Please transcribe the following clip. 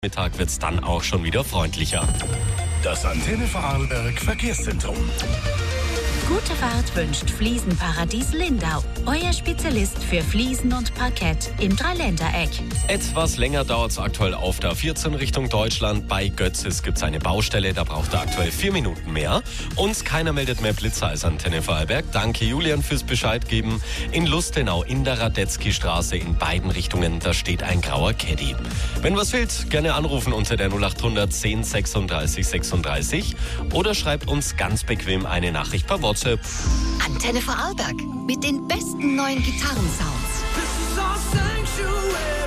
Mittag wird es dann auch schon wieder freundlicher. Das Antenne Vorarlberg Verkehrszentrum. Gute Fahrt wünscht Fliesenparadies Lindau. Euer Spezialist für Fliesen und Parkett im Dreiländereck. Etwas länger dauert es aktuell auf der 14 Richtung Deutschland. Bei Götzis gibt es eine Baustelle, da braucht er aktuell 4 Minuten mehr. Und keiner meldet mehr Blitzer als Antenne Vorarlberg. Danke Julian fürs Bescheid geben. In Lustenau in der Radetzky-Straße in beiden Richtungen, da steht ein grauer Caddy. Wenn was fehlt, gerne anrufen unter der 0800 10 36 36 oder schreibt uns ganz bequem eine Nachricht per WhatsApp. Antenne Vorarlberg mit den besten neuen Gitarrensounds.